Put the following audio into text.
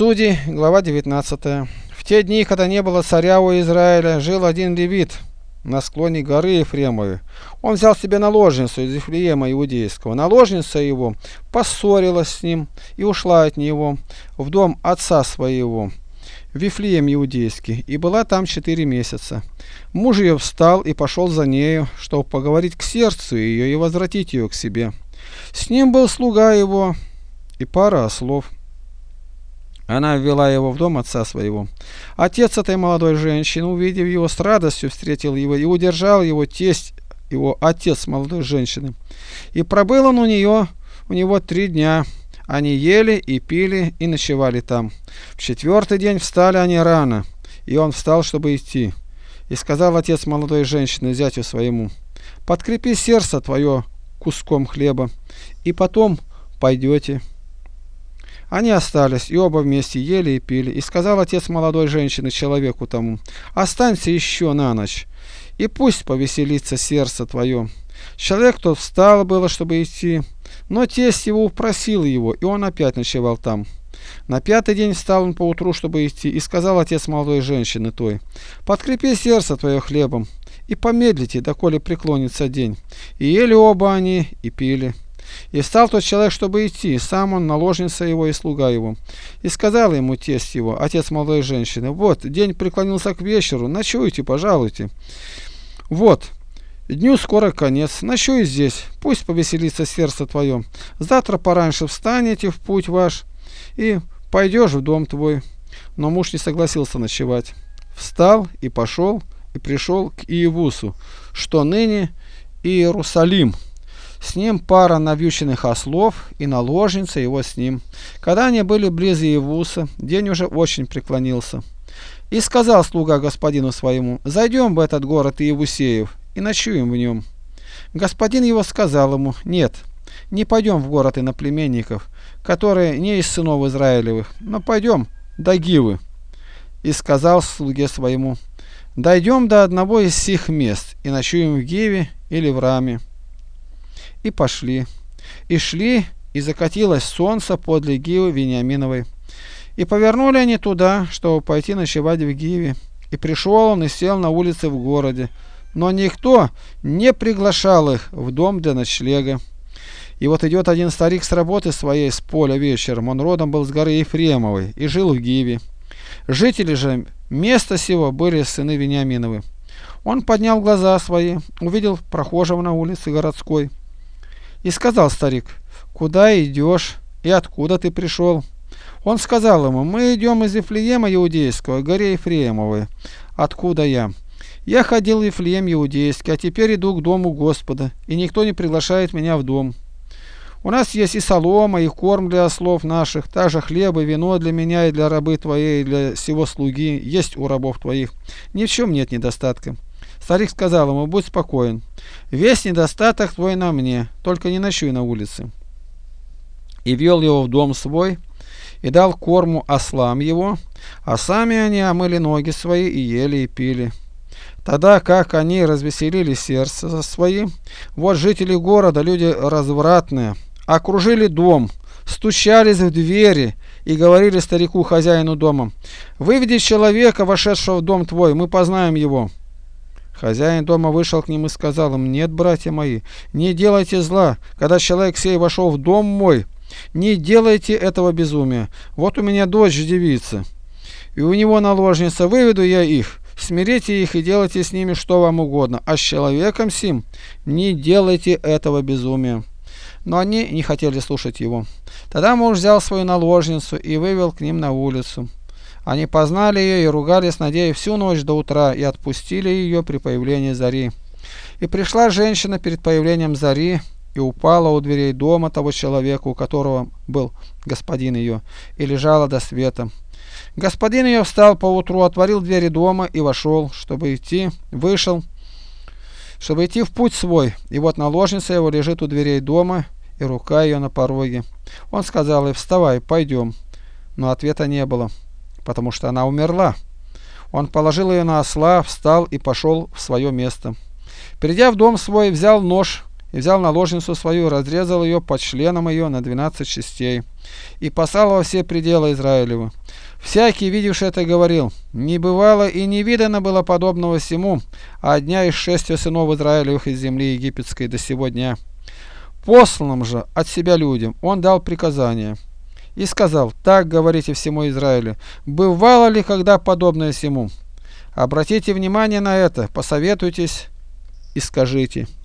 Судей, глава 19. В те дни, когда не было царя у Израиля, жил один левит на склоне горы Ефремовой. Он взял себе наложницу из Вифлеема иудейского. Наложница его поссорилась с ним и ушла от него в дом отца своего, в Вифлеем иудейский, и была там 4 месяца. Муж ее встал и пошел за нею, чтобы поговорить к сердцу ее и возвратить ее к себе. С ним был слуга его и пара ослов. Она ввела его в дом отца своего. Отец этой молодой женщины, увидев его, с радостью встретил его и удержал его тесть, его отец молодой женщины. И пробыл он у него 3 дня. Они ели и пили и ночевали там. В 4-й день встали они рано, и он встал, чтобы идти. И сказал отец молодой женщины зятю своему: подкрепи сердце твое куском хлеба, и потом пойдете. Они остались, и оба вместе ели и пили. И сказал отец молодой женщины человеку тому: останься еще на ночь, и пусть повеселится сердце твое. Человек тот встал было, чтобы идти, но тесть его упросил его, и он опять ночевал там. На 5-й день встал он поутру, чтобы идти, и сказал отец молодой женщины той: подкрепи сердце твое хлебом, и помедлите, доколе преклонится день. И ели оба они, и пили. И встал тот человек, чтобы идти, сам он, наложница его и слуга его. И сказал ему тесть его, отец молодой женщины: вот, день преклонился к вечеру, ночуйте, пожалуйте. Вот, дню скоро конец, ночуй здесь, пусть повеселится сердце твое. Завтра пораньше встанете в путь ваш, и пойдешь в дом твой. Но муж не согласился ночевать. Встал и пошел, и пришел к Иевусу, что ныне Иерусалим. С ним пара навьюченных ослов, и наложница его с ним. Когда они были близ Иевуса, день уже очень преклонился. И сказал слуга господину своему: зайдем в этот город Иевусеев, и ночуем в нем. Господин его сказал ему: нет, не пойдем в город иноплеменников, которые не из сынов Израилевых, но пойдем до Гивы. И сказал слуге своему: дойдем до одного из сих мест, и ночуем в Гиве или в Раме. И пошли, и шли, и закатилось солнце подле Гивы Вениаминовой. И повернули они туда, чтобы пойти ночевать в Гиве. И пришел он и сел на улице в городе, но никто не приглашал их в дом для ночлега. И вот идет один старик с работы своей с поля вечером, он родом был с горы Ефремовой и жил в Гиве. Жители же места сего были сыны Вениаминовы. Он поднял глаза свои, увидел прохожего на улице городской. И сказал старик: куда идешь и откуда ты пришел? Он сказал ему: мы идем из Вифлеема иудейского, горе Ефремовой. Откуда я? Я ходил в Вифлеем иудейский, а теперь иду к дому Господа, и никто не приглашает меня в дом. У нас есть и солома, и корм для ослов наших, также хлеб и вино для меня и для рабы твоей, и для сего слуги, есть у рабов твоих. Ни в чем нет недостатка. Старик сказал ему: будь спокоен, весь недостаток твой на мне, только не ночуй на улице. И вел его в дом свой, и дал корму ослам его, а сами они омыли ноги свои и ели и пили. Тогда как они развеселили сердце свои, вот жители города, люди развратные, окружили дом, стучались в двери и говорили старику, хозяину дома: выведи человека, вошедшего в дом твой, мы познаем его. Хозяин дома вышел к ним и сказал им: нет, братья мои, не делайте зла, когда человек сей вошел в дом мой, не делайте этого безумия. Вот у меня дочь девица, и у него наложница, выведу я их, смирите их и делайте с ними что вам угодно, а с человеком сим не делайте этого безумия. Но они не хотели слушать его. Тогда муж взял свою наложницу и вывел к ним на улицу. Они познали ее и ругались над ней всю ночь до утра, и отпустили ее при появлении зари. И пришла женщина перед появлением зари, и упала у дверей дома того человека, у которого был господин ее, и лежала до света. Господин ее встал поутру, отворил двери дома и вошел, чтобы идти в путь свой. И вот наложница его лежит у дверей дома, и рука ее на пороге. Он сказал ей: вставай, пойдем. Но ответа не было, потому что она умерла. Он положил ее на осла, встал и пошел в свое место. Придя в дом свой, взял нож и взял наложницу свою, разрезал ее под членом ее на 12 частей и послал во все пределы Израилевы. Всякий, видевший это, говорил: не бывало и не видано было подобного всему от дня исшествия сынов Израилевых из земли египетской до сего дня. Посланным же от себя людям он дал приказание и сказал: так говорите всему Израилю, бывало ли когда подобное всему? Обратите внимание на это, посоветуйтесь и скажите.